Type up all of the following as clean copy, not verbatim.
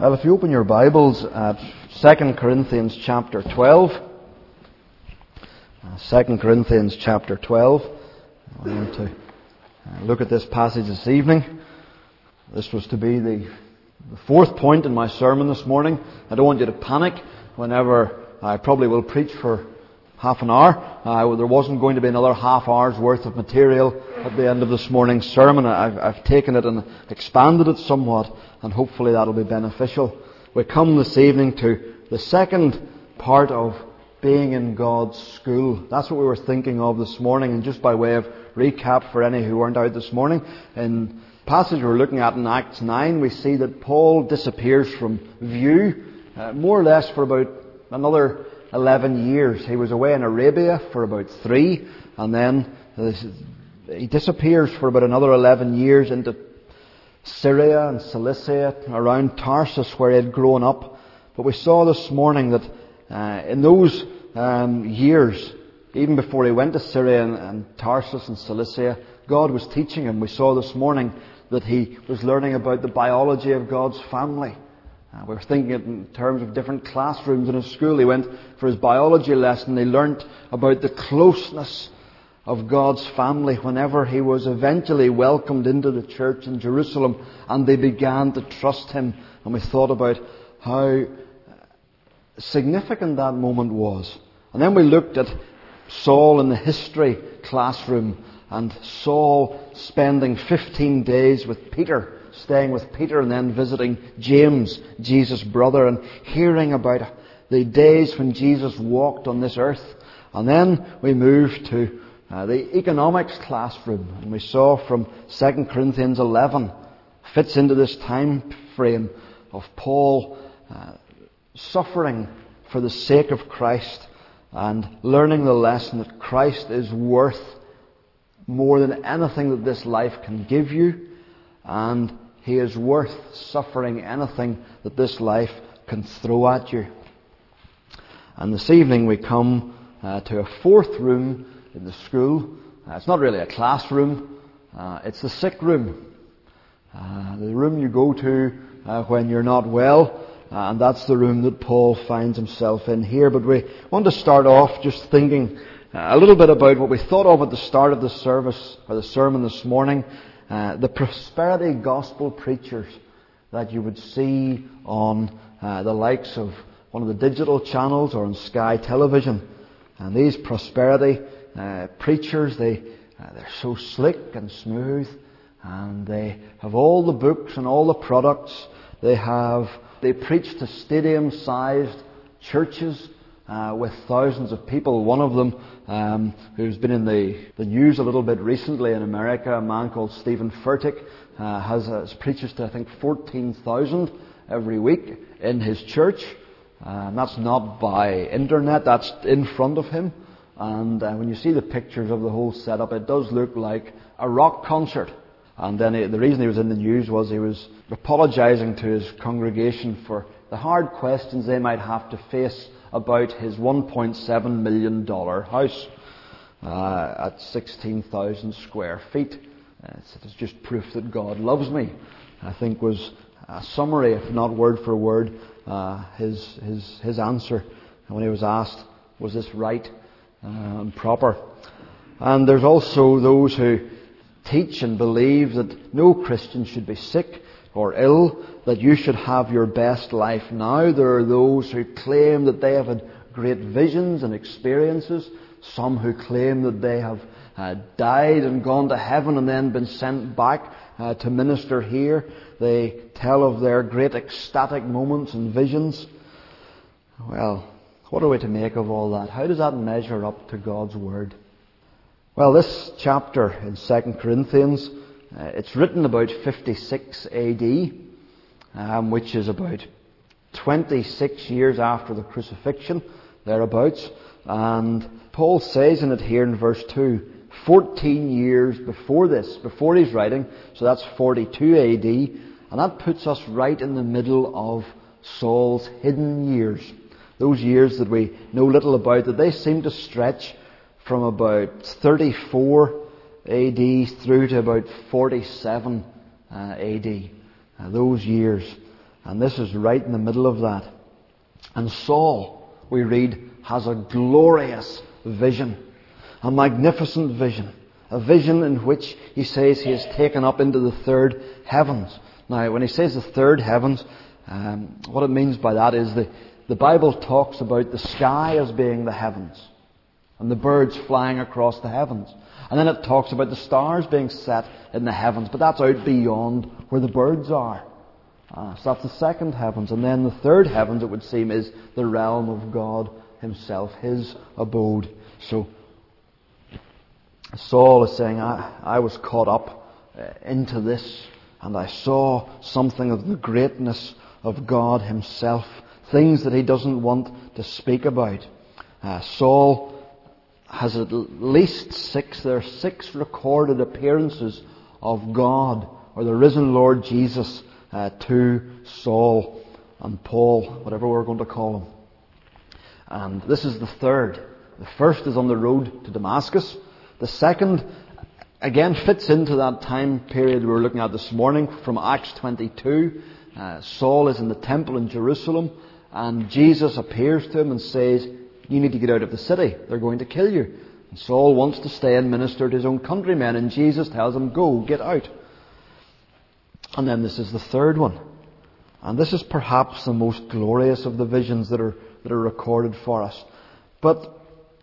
Well, if you open your Bibles at 2 Corinthians chapter 12, 2 Corinthians chapter 12, I want to look at this passage this evening. This was to be the fourth point in my sermon this morning. I don't want you to panic whenever I probably will preach for half an hour. There wasn't going to be another half hour's worth of material at the end of this morning's sermon. I've taken it and expanded it somewhat, and hopefully that'll be beneficial. We come this evening to the second part of being in God's school. That's what we were thinking of this morning. And just by way of recap for any who weren't out this morning, in the passage we're looking at in Acts 9, we see that Paul disappears from view, more or less for about another 11 years. He was away in Arabia for about 3, and then he disappears for about another 11 years into Syria and Cilicia, around Tarsus where he had grown up. But we saw this morning that in those years, even before he went to Syria and Tarsus and Cilicia, God was teaching him. We saw this morning that he was learning about the biology of God's family. We were thinking in terms of different classrooms in his school. He went for his biology lesson. He learnt about the closeness of God's family whenever he was eventually welcomed into the church in Jerusalem and they began to trust him. And we thought about how significant that moment was. And then we looked at Saul in the history classroom, and Saul spending 15 days with Peter, staying with Peter and then visiting James, Jesus' brother, and hearing about the days when Jesus walked on this earth. And then we moved to the economics classroom, and we saw from 2 Corinthians 11, fits into this time frame of Paul suffering for the sake of Christ and learning the lesson that Christ is worth more than anything that this life can give you, and He is worth suffering anything that this life can throw at you. And this evening we come to a fourth room in the school. It's not really a classroom, it's the sick room. The room you go to when you're not well, and that's the room that Paul finds himself in here. But we want to start off just thinking a little bit about what we thought of at the start of the service, or the sermon this morning, the prosperity gospel preachers that you would see on the likes of one of the digital channels or on Sky Television. And these prosperity preachers, they're so slick and smooth, and they have all the books and all the products. They preach to stadium-sized churches with thousands of people. One of them, who's been in the news a little bit recently in America, a man called Stephen Furtick, has preaches to I think 14,000 every week in his church. And that's not by internet, that's in front of him. And when you see the pictures of the whole setup, it does look like a rock concert. And then the reason he was in the news was he was apologising to his congregation for the hard questions they might have to face about his $1.7 million house at 16,000 square feet. It's just proof that God loves me, I think was a summary, if not word for word, his answer when he was asked, was this right and proper? And there's also those who teach and believe that no Christian should be sick or ill, that you should have your best life now. There are those who claim that they have had great visions and experiences, some who claim that they have died and gone to heaven and then been sent back to minister here. They tell of their great ecstatic moments and visions. Well, what are we to make of all that? How does that measure up to God's Word? Well, this chapter in 2 Corinthians, it's written about 56 AD, which is about 26 years after the crucifixion, thereabouts. And Paul says in it here in verse 2, 14 years before this, before he's writing, so that's 42 AD, and that puts us right in the middle of Saul's hidden years. Those years that we know little about, that they seem to stretch from about 34 AD through to about 47 AD. Those years. And this is right in the middle of that. And Saul, we read, has a glorious vision, a magnificent vision, a vision in which he says he is taken up into the third heavens. Now, when he says the third heavens, what it means by that is the Bible talks about the sky as being the heavens and the birds flying across the heavens. And then it talks about the stars being set in the heavens, but that's out beyond where the birds are. So that's the second heavens. And then the third heavens, it would seem, is the realm of God Himself, His abode. So Saul is saying, I was caught up into this, and I saw something of the greatness of God Himself, things that he doesn't want to speak about. Saul has at least there are six recorded appearances of God, or the risen Lord Jesus, to Saul and Paul, whatever we're going to call him. And this is the third. The first is on the road to Damascus. The second, again, fits into that time period we were looking at this morning from Acts 22. Saul is in the temple in Jerusalem, and Jesus appears to him and says, you need to get out of the city. They're going to kill you. And Saul wants to stay and minister to his own countrymen, and Jesus tells him, go, get out. And then this is the third one. And this is perhaps the most glorious of the visions that are recorded for us. But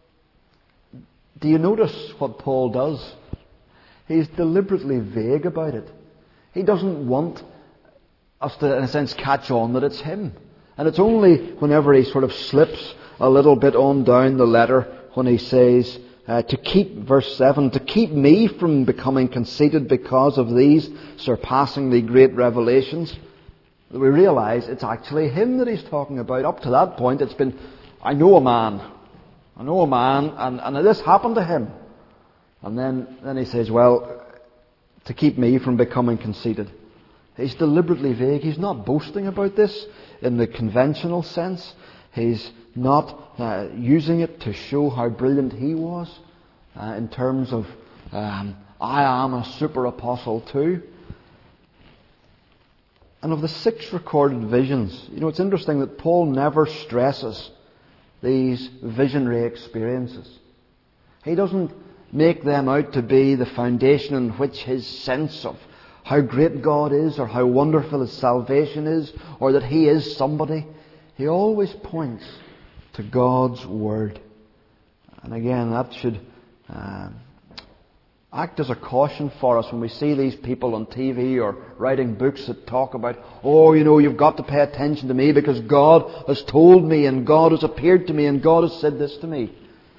do you notice what Paul does? He's deliberately vague about it. He doesn't want us to, in a sense, catch on that it's him. And it's only whenever he sort of slips a little bit on down the letter when he says, verse 7, to keep me from becoming conceited because of these surpassingly great revelations, that we realize it's actually him that he's talking about. Up to that point, it's been, I know a man, and this happened to him. And then he says, well, to keep me from becoming conceited. He's deliberately vague. He's not boasting about this in the conventional sense. He's not using it to show how brilliant he was in terms of, I am a super apostle too. And of the 6 recorded visions, it's interesting that Paul never stresses these visionary experiences. He doesn't make them out to be the foundation in which his sense of how great God is, or how wonderful His salvation is, or that He is somebody. He always points to God's Word. And again, that should act as a caution for us when we see these people on TV or writing books that talk about, you've got to pay attention to me because God has told me, and God has appeared to me, and God has said this to me.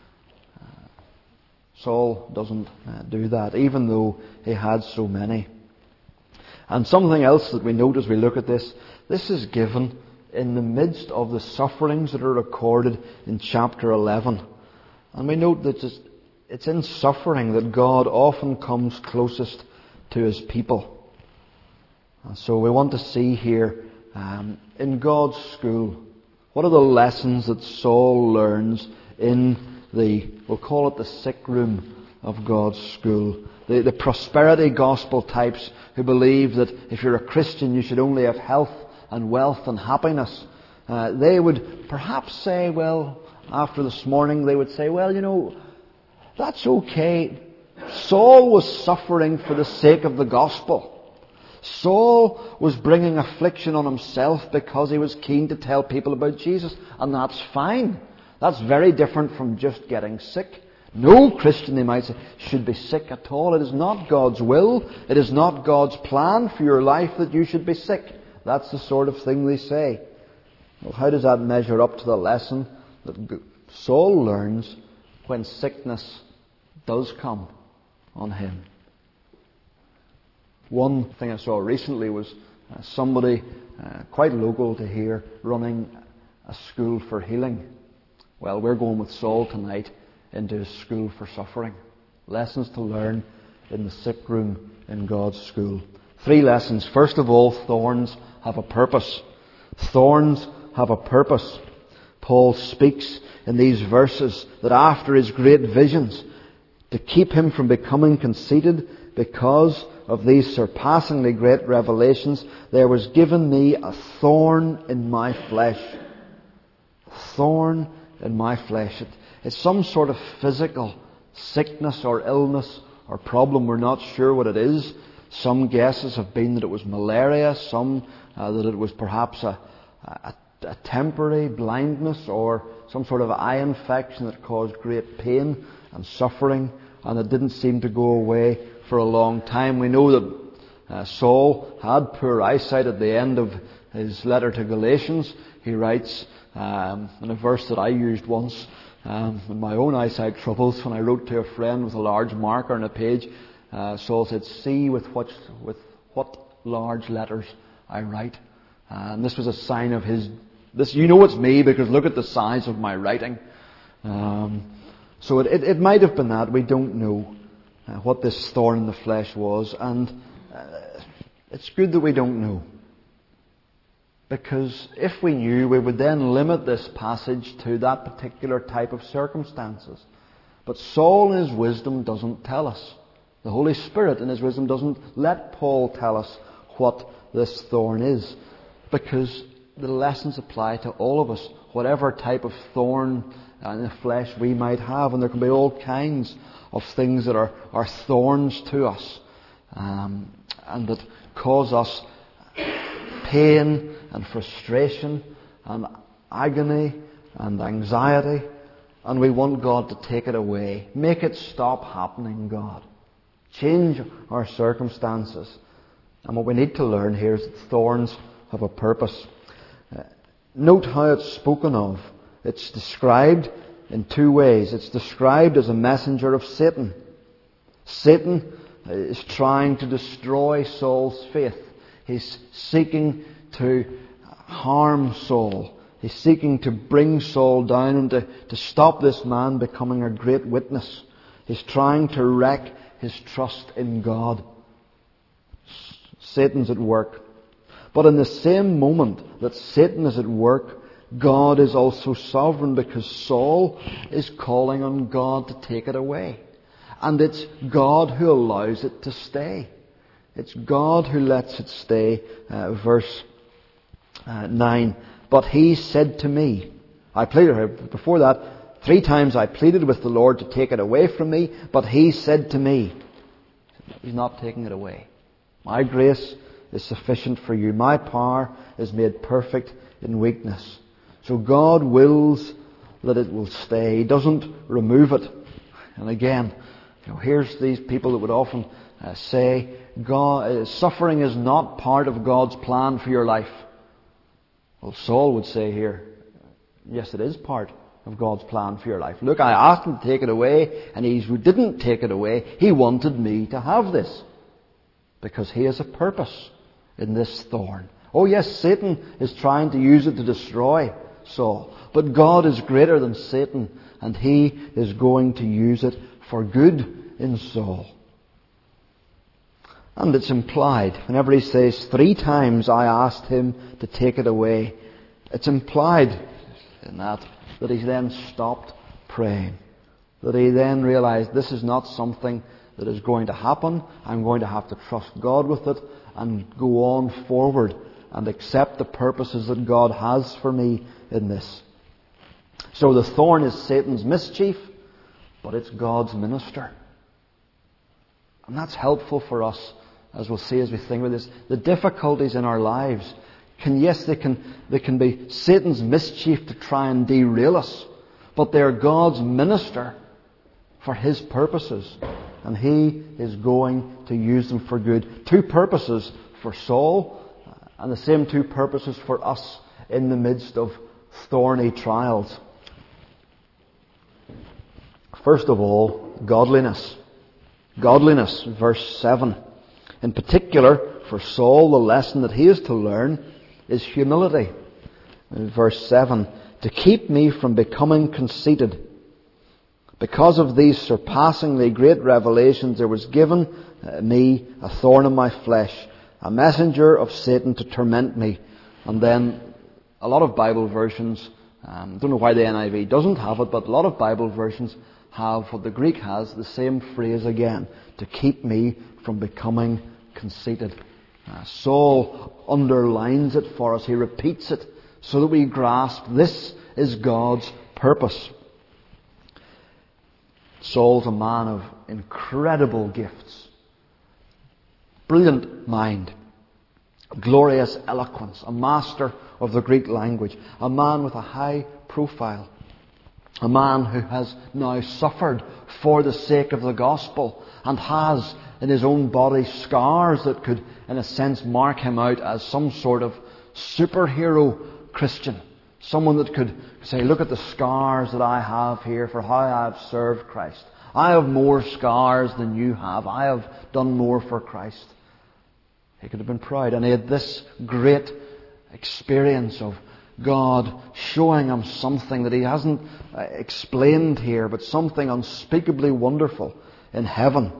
Saul doesn't do that, even though he had so many. And something else that we note as we look at this is given in the midst of the sufferings that are recorded in chapter 11. And we note that it's in suffering that God often comes closest to His people. And so we want to see here, in God's school, what are the lessons that Saul learns in we'll call it the sick room of God's school. The prosperity gospel types who believe that if you're a Christian you should only have health and wealth and happiness. They would perhaps say, after this morning, they would say, that's okay. Saul was suffering for the sake of the gospel. Saul was bringing affliction on himself because he was keen to tell people about Jesus, and that's fine. That's very different from just getting sick. No Christian, they might say, should be sick at all. It is not God's will. It is not God's plan for your life that you should be sick. That's the sort of thing they say. Well, how does that measure up to the lesson that Saul learns when sickness does come on him? One thing I saw recently was somebody quite local to here running a school for healing. Well, we're going with Saul tonight into his school for suffering. Lessons to learn in the sick room in God's school. 3 lessons. First of all, thorns have a purpose. Thorns have a purpose. Paul speaks in these verses that after his great visions, to keep him from becoming conceited because of these surpassingly great revelations, there was given me a thorn in my flesh. A thorn in my flesh. It's some sort of physical sickness or illness or problem. We're not sure what it is. Some guesses have been that it was malaria, some that it was perhaps a temporary blindness or some sort of eye infection that caused great pain and suffering, and it didn't seem to go away for a long time. We know that Saul had poor eyesight at the end of his letter to Galatians. He writes in a verse that I used once in my own eyesight troubles, when I wrote to a friend with a large marker on a page, Saul said, "See with what large letters I write." And this was a sign of his... You know it's me because look at the size of my writing. So it might have been that. We don't know what this thorn in the flesh was. And it's good that we don't know. Because if we knew, we would then limit this passage to that particular type of circumstances. But Saul in his wisdom doesn't tell us. The Holy Spirit in His wisdom doesn't let Paul tell us what this thorn is. Because the lessons apply to all of us, whatever type of thorn in the flesh we might have. And there can be all kinds of things that are thorns to us and that cause us pain and frustration and agony and anxiety. And we want God to take it away. Make it stop happening, God. Change our circumstances. And what we need to learn here is that thorns have a purpose. Note how it's spoken of. It's described in two ways. It's described as a messenger of Satan. Satan is trying to destroy Saul's faith. He's seeking to harm Saul. He's seeking to bring Saul down and to stop this man becoming a great witness. He's trying to wreck his trust in God. Satan's at work. But in the same moment that Satan is at work, God is also sovereign, because Saul is calling on God to take it away. And it's God who allows it to stay. It's God who lets it stay. Verse 9. But he said to me, I pleaded, before that, 3 times I pleaded with the Lord to take it away from me, but he said to me, He's not taking it away. My grace is sufficient for you. My power is made perfect in weakness. So God wills that it will stay. He doesn't remove it. And again, here's these people that would often say, suffering is not part of God's plan for your life. Well, Saul would say here, yes, it is part of God's plan for your life. Look, I asked Him to take it away, and He didn't take it away. He wanted me to have this, because He has a purpose in this thorn. Oh yes, Satan is trying to use it to destroy Saul, but God is greater than Satan, and He is going to use it for good in Saul. And it's implied. Whenever he says, 3 times I asked Him to take it away, it's implied in that he then stopped praying. That he then realized, this is not something that is going to happen. I'm going to have to trust God with it and go on forward and accept the purposes that God has for me in this. So the thorn is Satan's mischief, but it's God's minister. And that's helpful for us, as we'll see as we think about this. The difficulties in our lives they can be Satan's mischief to try and derail us, but they're God's minister for His purposes, and He is going to use them for good. 2 purposes for Saul, and the same 2 purposes for us in the midst of thorny trials. First of all, godliness. Godliness, verse 7. In particular, for Saul, the lesson that he is to learn is humility. In verse 7, to keep me from becoming conceited. Because of these surpassingly great revelations, there was given me a thorn in my flesh, a messenger of Satan to torment me. And then a lot of Bible versions, I don't know why the NIV doesn't have it, but a lot of Bible versions have what the Greek has, the same phrase again, to keep me from becoming conceited. Saul underlines it for us. He repeats it so that we grasp this is God's purpose. Saul's a man of incredible gifts. Brilliant mind. Glorious eloquence. A master of the Greek language. A man with a high profile. A man who has now suffered for the sake of the gospel and has in his own body scars that could, in a sense, mark him out as some sort of superhero Christian. Someone that could say, look at the scars that I have here for how I have served Christ. I have more scars than you have. I have done more for Christ. He could have been proud. And he had this great experience of God showing him something that he hasn't explained here, but something unspeakably wonderful in heaven.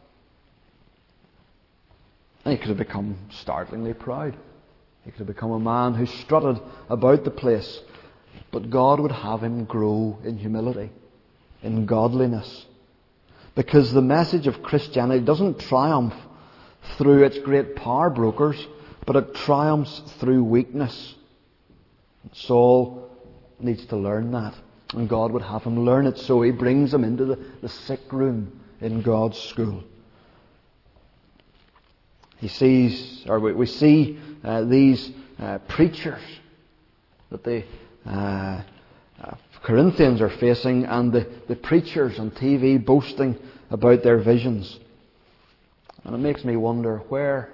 And he could have become startlingly proud. He could have become a man who strutted about the place. But God would have him grow in humility, in godliness. Because the message of Christianity doesn't triumph through its great power brokers, but it triumphs through weakness. Saul needs to learn that. And God would have him learn it, so he brings him into the sick room in God's school. We see these preachers that the Corinthians are facing, and the preachers on TV boasting about their visions. And it makes me wonder, where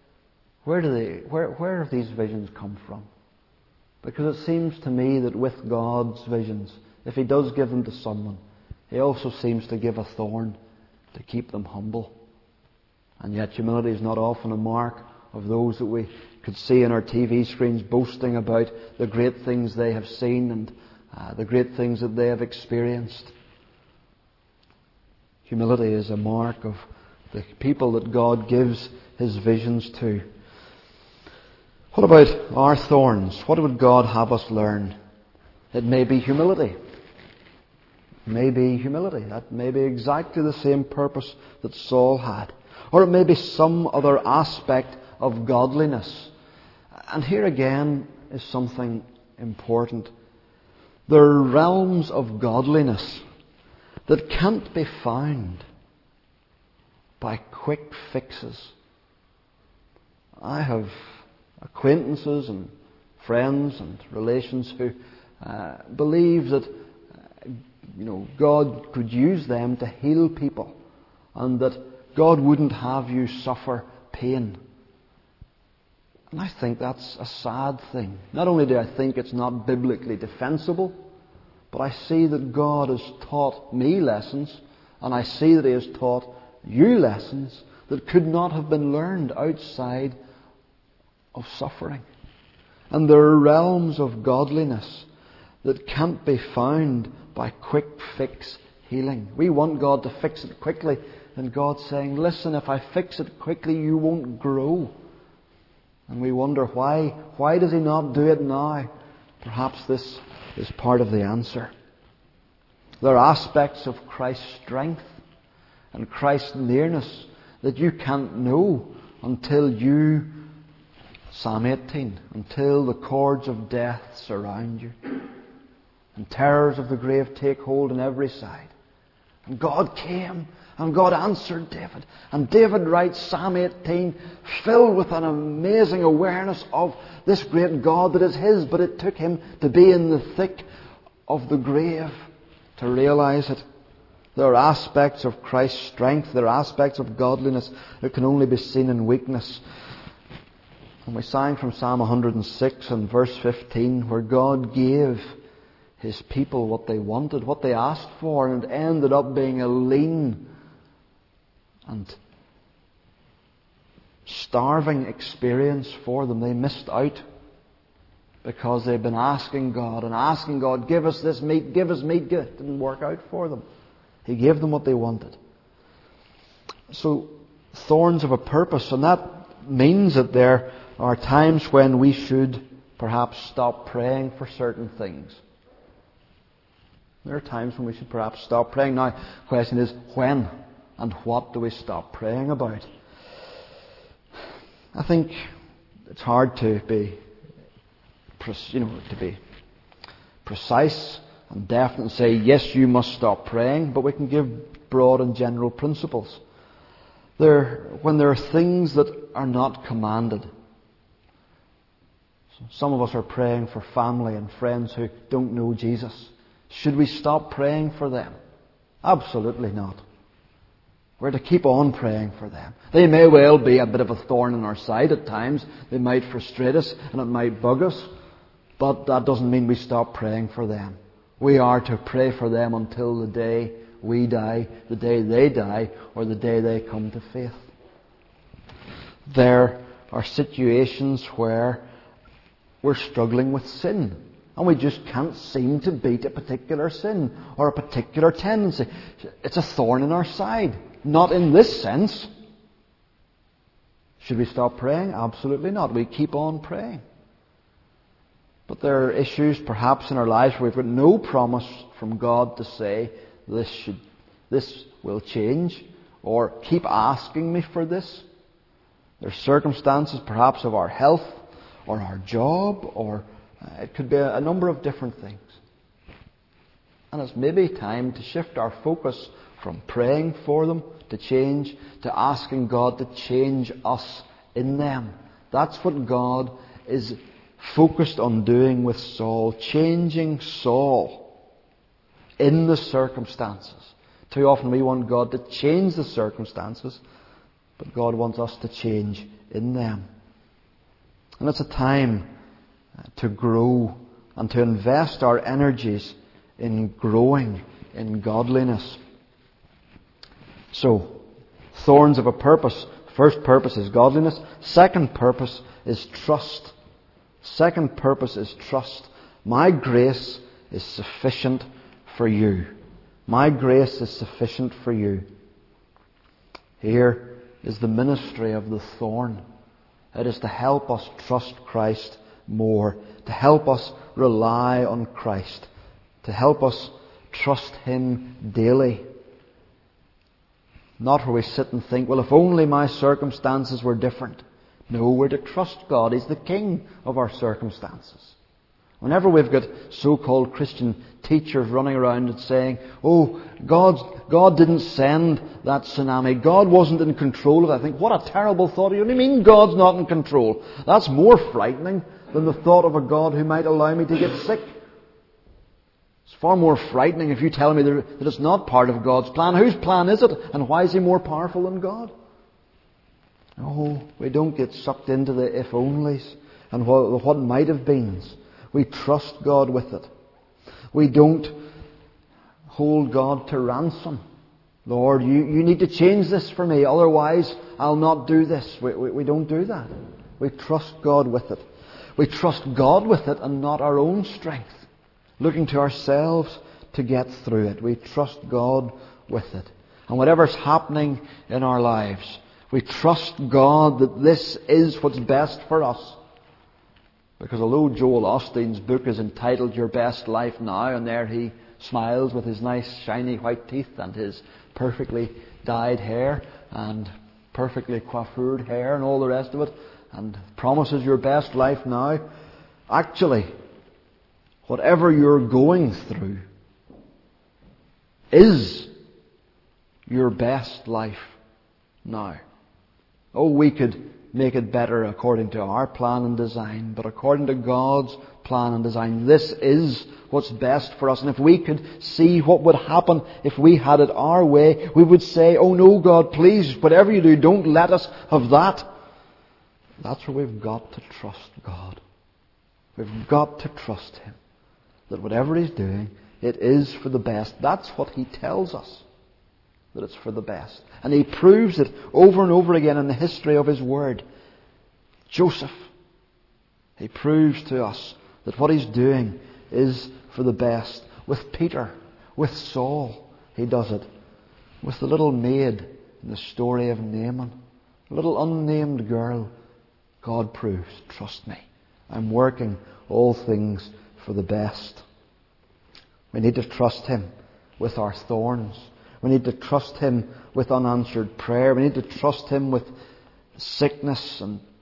have these visions come from? Because it seems to me that with God's visions, if He does give them to someone, He also seems to give a thorn to keep them humble. And yet humility is not often a mark of those that we could see on our TV screens boasting about the great things they have seen and the great things that they have experienced. Humility is a mark of the people that God gives His visions to. What about our thorns? What would God have us learn? It may be humility. It may be humility. That may be exactly the same purpose that Saul had. Or it may be some other aspect of godliness. And here again is something important. There are realms of godliness that can't be found by quick fixes. I have acquaintances and friends and relations who believe that God could use them to heal people, and that God wouldn't have you suffer pain. And I think that's a sad thing. Not only do I think it's not biblically defensible, but I see that God has taught me lessons, and I see that He has taught you lessons that could not have been learned outside of suffering. And there are realms of godliness that can't be found by quick fix healing. We want God to fix it quickly, and God's saying, listen, if I fix it quickly, you won't grow. And we wonder why. Why does He not do it now? Perhaps this is part of the answer. There are aspects of Christ's strength and Christ's nearness that you can't know until Psalm 18, until the cords of death surround you and terrors of the grave take hold on every side. And God came and God answered David. And David writes Psalm 18 filled with an amazing awareness of this great God that is his, but it took him to be in the thick of the grave to realize it. There are aspects of Christ's strength, there are aspects of godliness that can only be seen in weakness. And we sang from Psalm 106 and verse 15, where God gave His people what they wanted, what they asked for, and it ended up being a lean and starving experience for them. They missed out because they'd been asking God, give us this meat, give us meat. It didn't work out for them. He gave them what they wanted. So, thorns have a purpose, and that means that there are times when we should perhaps stop praying for certain things. There are times when we should perhaps stop praying. Now, the question is, when and what do we stop praying about? I think it's hard to be, to be precise and definite and say, yes, you must stop praying, but we can give broad and general principles. When there are things that are not commanded. Some of us are praying for family and friends who don't know Jesus. Should we stop praying for them? Absolutely not. We're to keep on praying for them. They may well be a bit of a thorn in our side at times. They might frustrate us and it might bug us. But that doesn't mean we stop praying for them. We are to pray for them until the day we die, the day they die, or the day they come to faith. There are situations where we're struggling with sin, and we just can't seem to beat a particular sin or a particular tendency. It's a thorn in our side. Not in this sense. Should we stop praying? Absolutely not. We keep on praying. But there are issues perhaps in our lives where we've got no promise from God to say this will change, or keep asking me for this. There are circumstances perhaps of our health or our job, or it could be a number of different things. And it's maybe time to shift our focus from praying for them to change, to asking God to change us in them. That's what God is focused on doing with Saul, changing Saul in the circumstances. Too often we want God to change the circumstances, but God wants us to change in them. And it's a time to grow and to invest our energies in growing in godliness. So, thorns of a purpose. First purpose is godliness. Second purpose is trust. Second purpose is trust. My grace is sufficient for you. My grace is sufficient for you. Here is the ministry of the thorn. It is to help us trust Christ more, to help us rely on Christ, to help us trust Him daily. Not where we sit and think, well, if only my circumstances were different. No, we're to trust God. He's the King of our circumstances. Whenever we've got so-called Christian teachers running around and saying, oh, God didn't send that tsunami. God wasn't in control of it. I think, what a terrible thought. You mean God's not in control? That's more frightening than the thought of a God who might allow me to get sick. It's far more frightening if you tell me that it's not part of God's plan. Whose plan is it? And why is He more powerful than God? No, we don't get sucked into the if-onlys and what might have beens. We trust God with it. We don't hold God to ransom. Lord, you need to change this for me, otherwise I'll not do this. We don't do that. We trust God with it. We trust God with it and not our own strength, looking to ourselves to get through it. We trust God with it. And whatever's happening in our lives, we trust God that this is what's best for us. Because although Joel Osteen's book is entitled Your Best Life Now, and there he smiles with his nice shiny white teeth and his perfectly dyed hair and perfectly coiffured hair and all the rest of it, and promises your best life now, actually, whatever you're going through is your best life now. Oh, we could make it better according to our plan and design, but according to God's plan and design, this is what's best for us. And if we could see what would happen if we had it our way, we would say, oh no, God, please, whatever you do, don't let us have that. That's where we've got to trust God. We've got to trust Him. That whatever He's doing, it is for the best. That's what He tells us. That it's for the best. And He proves it over and over again in the history of His Word. Joseph, he proves to us that what He's doing is for the best. With Peter, with Saul, He does it. With the little maid in the story of Naaman, a little unnamed girl, God proves, trust me, I'm working all things for the best. We need to trust Him with our thorns. We need to trust Him with unanswered prayer. We need to trust Him with sickness and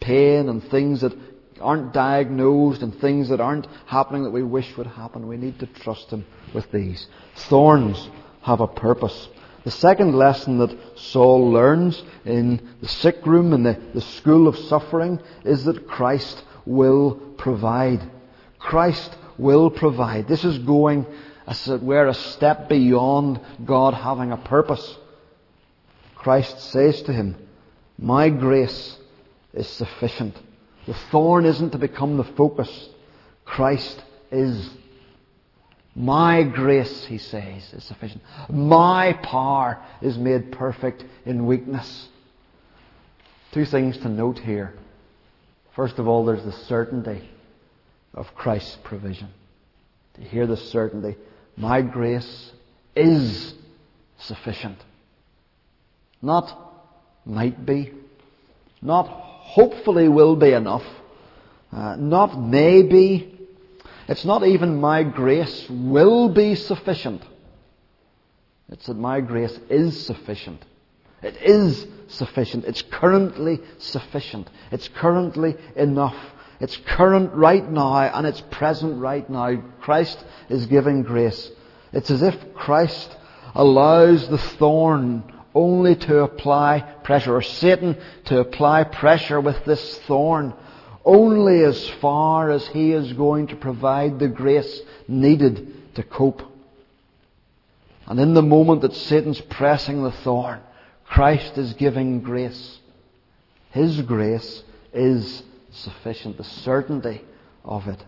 pain and things that aren't diagnosed and things that aren't happening that we wish would happen. We need to trust Him with these. Thorns have a purpose. The second lesson that Saul learns in the sick room, in the school of suffering, is that Christ will provide. Christ will provide. This is going, as it were, a step beyond God having a purpose. Christ says to him, "My grace is sufficient." The thorn isn't to become the focus. Christ is. My grace, he says, is sufficient. My power is made perfect in weakness. Two things to note here. First of all, there's the certainty of Christ's provision. To hear the certainty, my grace is sufficient. Not might be. Not hopefully will be enough. Not maybe. It's not even my grace will be sufficient. It's that my grace is sufficient. It is sufficient. It's currently sufficient. It's currently enough. It's current right now and it's present right now. Christ is giving grace. It's as if Christ allows the thorn only to apply pressure, or Satan to apply pressure with this thorn only as far as he is going to provide the grace needed to cope. And in the moment that Satan's pressing the thorn, Christ is giving grace. His grace is sufficient, the certainty of it.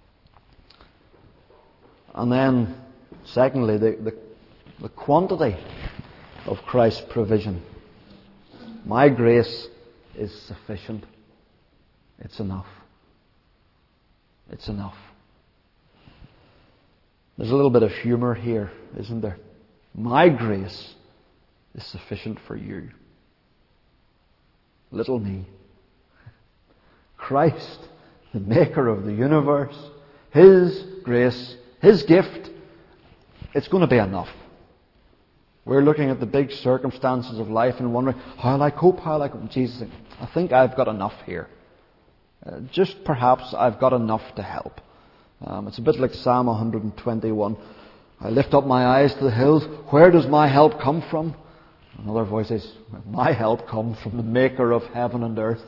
And then, secondly, the quantity of Christ's provision. My grace is sufficient. It's enough. It's enough. There's a little bit of humour here, isn't there? My grace is sufficient for you. Little me. Christ, the maker of the universe, His grace, His gift, it's going to be enough. We're looking at the big circumstances of life and wondering, how'll I cope? How'll I cope? Jesus, I think I've got enough here. Just perhaps I've got enough to help. It's a bit like Psalm 121. I lift up my eyes to the hills. Where does my help come from? Another voice says, my help comes from the maker of heaven and earth.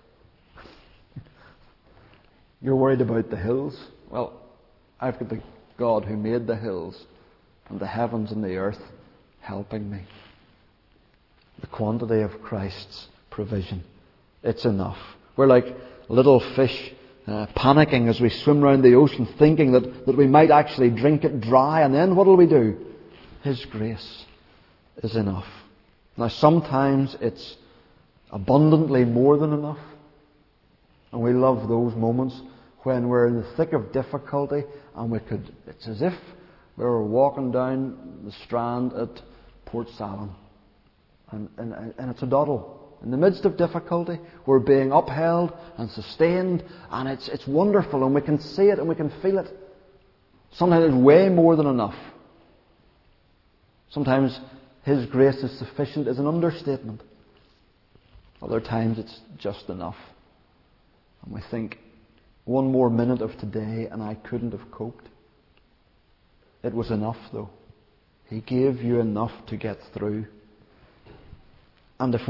You're worried about the hills? Well, I've got the God who made the hills and the heavens and the earth helping me. The quantity of Christ's provision. It's enough. We're like little fish panicking as we swim around the ocean, thinking that we might actually drink it dry, and then what will we do? His grace is enough. Now sometimes it's abundantly more than enough, and we love those moments when we're in the thick of difficulty and it's as if we were walking down the Strand at Port Salam, and it's a doddle. In the midst of difficulty, we're being upheld and sustained, and it's wonderful, and we can see it and we can feel it. Sometimes it's way more than enough. Sometimes His grace is sufficient is an understatement. Other times it's just enough. And we think, one more minute of today and I couldn't have coped. It was enough though. He gave you enough to get through. And the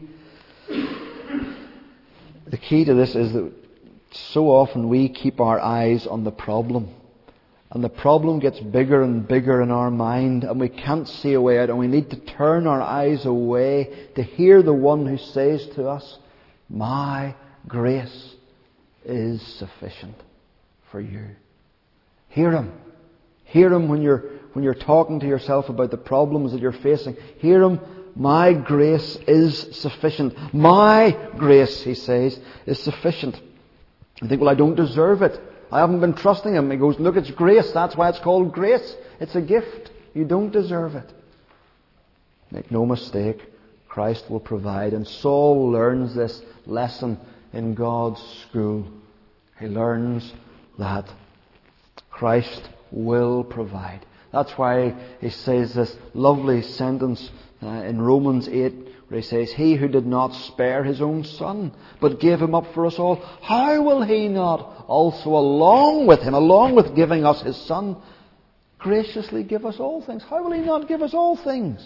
key to this is that so often we keep our eyes on the problem. And the problem gets bigger and bigger in our mind, and we can't see a way out, and we need to turn our eyes away to hear the one who says to us, my grace is sufficient for you. Hear Him. Hear Him when you're talking to yourself about the problems that you're facing. Hear Him. My grace is sufficient. My grace, He says, is sufficient. You think, well, I don't deserve it. I haven't been trusting Him. He goes, look, it's grace. That's why it's called grace. It's a gift. You don't deserve it. Make no mistake, Christ will provide. And Saul learns this lesson in God's school. He learns that Christ will provide. That's why he says this lovely sentence in Romans 8, where he says, He who did not spare his own Son, but gave him up for us all, how will he not also along with giving us his Son, graciously give us all things? How will he not give us all things?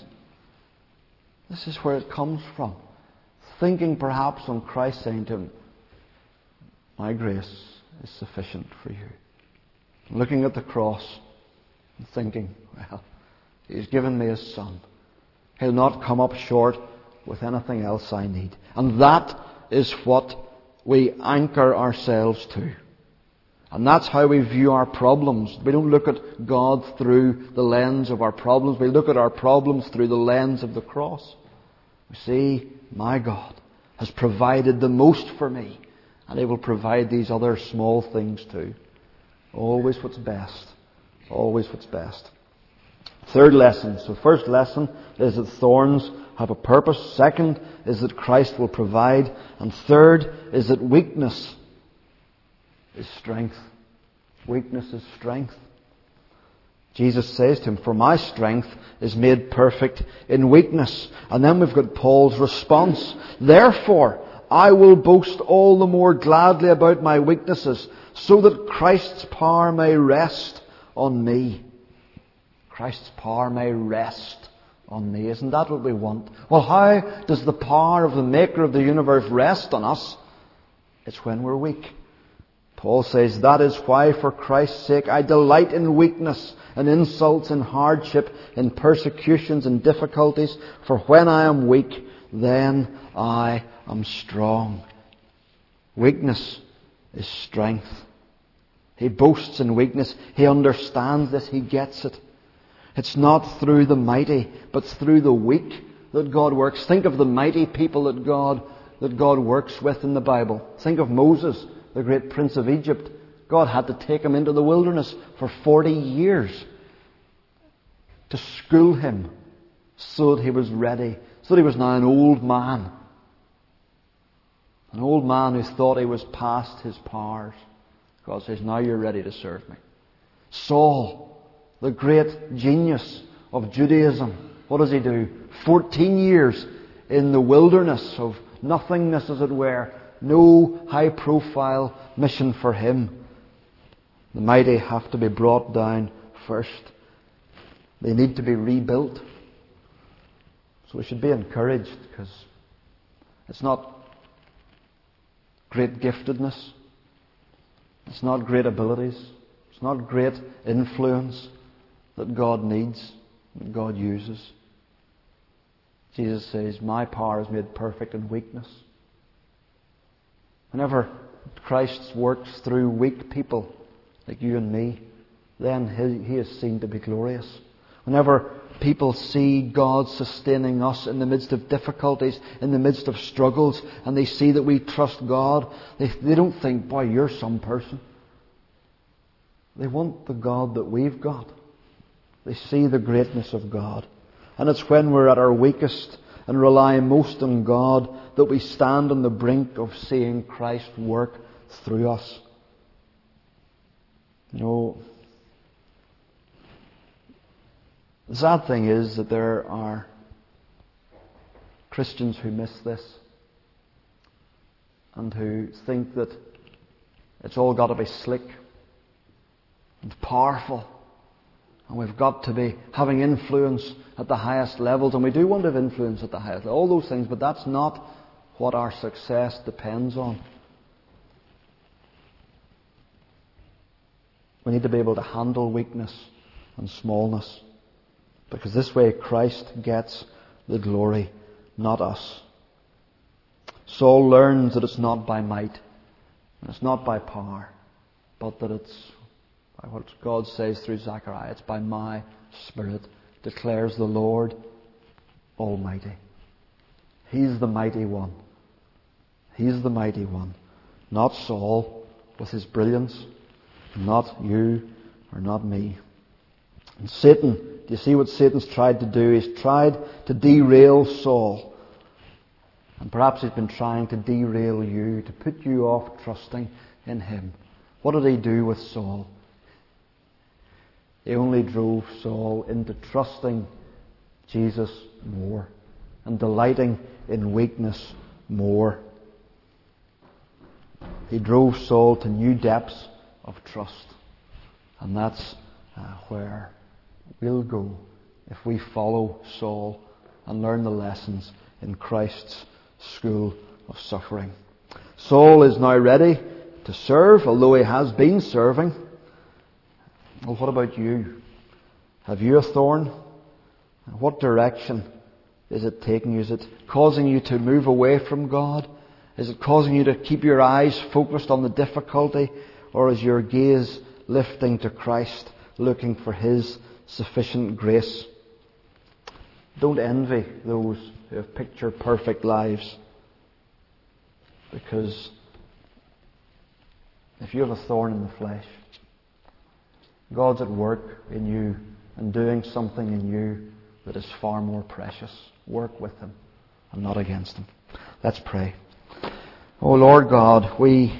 This is where it comes from. Thinking perhaps on Christ saying to him, my grace is sufficient for you. Looking at the cross and thinking, well, He's given me His Son. He'll not come up short with anything else I need. And that is what we anchor ourselves to. And that's how we view our problems. We don't look at God through the lens of our problems. We look at our problems through the lens of the cross. We see, my God has provided the most for me. And He will provide these other small things too. Always what's best. Always what's best. Third lesson. So first lesson is that thorns have a purpose. Second is that Christ will provide. And third is that weakness is strength. Weakness is strength. Jesus says to him, for my strength is made perfect in weakness. And then we've got Paul's response. Therefore, I will boast all the more gladly about my weaknesses, so that Christ's power may rest on me. Christ's power may rest on me. Isn't that what we want? Well, how does the power of the Maker of the universe rest on us? It's when we're weak. Paul says, that is why for Christ's sake I delight in weakness and insults and hardship, in persecutions and difficulties. For when I am weak, then I am strong. Weakness is strength. He boasts in weakness. He understands this. He gets it. It's not through the mighty, but through the weak that God works. Think of the mighty people that God works with in the Bible. Think of Moses, the great prince of Egypt. God had to take him into the wilderness for 40 years to school him so that he was ready, so that he was now an old man. An old man who thought he was past his powers. God says, now you're ready to serve me. Saul, the great genius of Judaism, what does he do? 14 years in the wilderness of nothingness, as it were. No high-profile mission for him. The mighty have to be brought down first. They need to be rebuilt. So we should be encouraged, because it's not great giftedness. It's not great abilities. It's not great influence that God needs, that God uses. Jesus says, my power is made perfect in weakness. Whenever Christ works through weak people like you and me, then He is seen to be glorious. Whenever people see God sustaining us in the midst of difficulties, in the midst of struggles, and they see that we trust God, they don't think, boy, you're some person. They want the God that we've got. They see the greatness of God. And it's when we're at our weakest and rely most on God that we stand on the brink of seeing Christ work through us. You know, the sad thing is that there are Christians who miss this and who think that it's all got to be slick and powerful, and we've got to be having influence at the highest levels, and we do want to have influence at the highest level, all those things, but that's not what our success depends on. We need to be able to handle weakness and smallness, because this way Christ gets the glory, not us. Saul learns that it's not by might, and it's not by power, but that it's by what God says through Zechariah. It's by my Spirit, declares the Lord Almighty. He's the mighty one. He's the mighty one. Not Saul with his brilliance, not you or not me. And Satan, do you see what Satan's tried to do? He's tried to derail Saul. And perhaps he's been trying to derail you, to put you off trusting in him. What did he do with Saul? He only drove Saul into trusting Jesus more. and delighting in weakness more. He drove Saul to new depths of trust. And that's where we'll go if we follow Saul and learn the lessons in Christ's school of suffering. Saul is now ready to serve, although he has been serving. Well, what about you? Have you a thorn? What direction is it taking you? Is it causing you to move away from God? Is it causing you to keep your eyes focused on the difficulty? Or is your gaze lifting to Christ, looking for His sufficient grace? Don't envy those who have picture-perfect lives. Because if you have a thorn in the flesh, God's at work in you and doing something in you that is far more precious. Work with Him and not against Him. Let's pray. Oh Lord God, we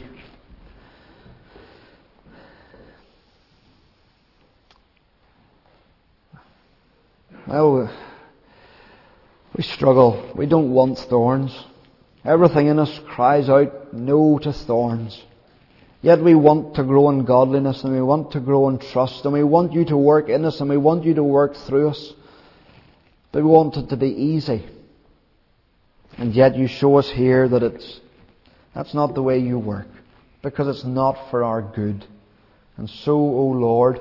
struggle. We don't want thorns. Everything in us cries out no to thorns. Yet we want to grow in godliness, and we want to grow in trust, and we want You to work in us, and we want You to work through us. But we want it to be easy. And yet You show us here that that's not the way You work, because it's not for our good. And so, O Lord,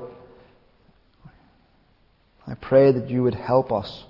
I pray that You would help us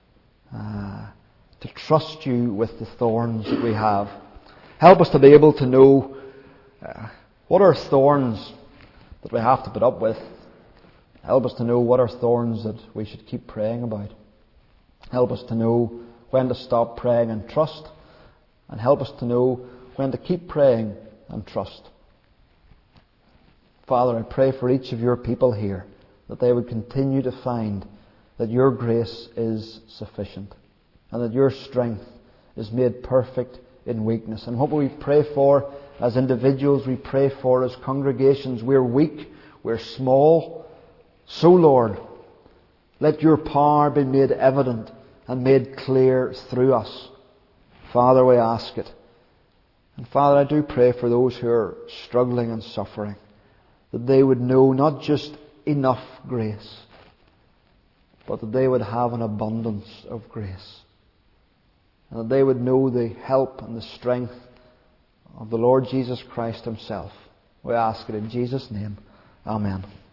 to trust You with the thorns that we have. Help us to be able to know what are thorns that we have to put up with. Help us to know what are thorns that we should keep praying about. Help us to know when to stop praying and trust. And help us to know when to keep praying and trust. Father, I pray for each of Your people here that they would continue to find that Your grace is sufficient and that Your strength is made perfect in weakness. And what we pray for as individuals, we pray for as congregations. We're weak, we're small. So, Lord, let Your power be made evident and made clear through us. Father, we ask it. And Father, I do pray for those who are struggling and suffering, that they would know not just enough grace, but that they would have an abundance of grace. And that they would know the help and the strength of the Lord Jesus Christ Himself. We ask it in Jesus' name. Amen.